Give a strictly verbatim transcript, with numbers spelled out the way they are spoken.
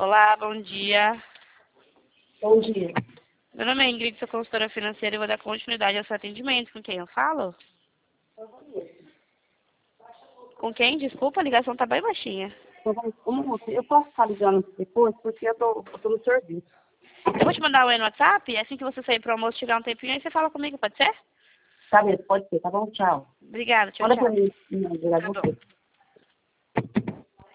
Olá, bom dia. Bom dia. Meu nome é Ingrid, sou consultora financeira e vou dar continuidade ao seu atendimento. Com quem eu falo? Com quem? Desculpa, a ligação tá bem baixinha. Eu posso estar ligando depois, porque eu tô, eu tô no serviço. Eu vou te mandar o e no WhatsApp, assim que você sair pro almoço, chegar um tempinho, aí você fala comigo, pode ser? Tá mesmo, pode ser, tá bom? Tchau. Obrigada, tchau, Manda tchau. pra mim. Obrigada Tá a bom. você.